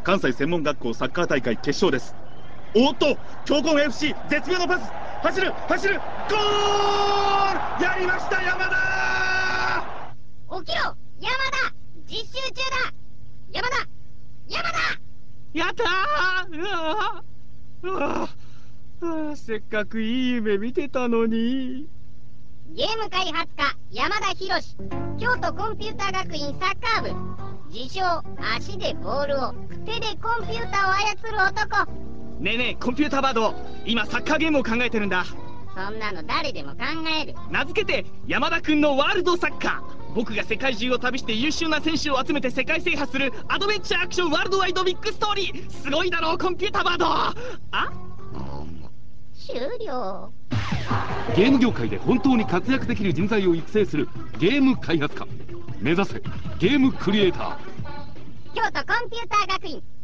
関西専門学校サッカー大会決勝です。おっと、強豪 FC 絶妙のパス、走る走る、ゴール、やりました山田。 起きろ山田、実習中だ。山田、山田。 やったー。せっかくいい夢見てたのに。 ゲーム開発家山田博、京都コンピューター学院サッカー部、自称足でボールを手でコンピューターを操る男。 ねえねえコンピューターバード、今サッカーゲームを考えてるんだ。 そんなの誰でも考える。 名付けて山田くんのワールドサッカー。僕が世界中を旅して優秀な選手を集めて世界制覇するアドベンチャーアクションワールドワイドビッグストーリー。すごいだろうコンピューターバード。 終了。 ゲーム業界で本当に活躍できる人材を育成するゲーム開発科。目指せゲームクリエイター。 京都コンピューター学院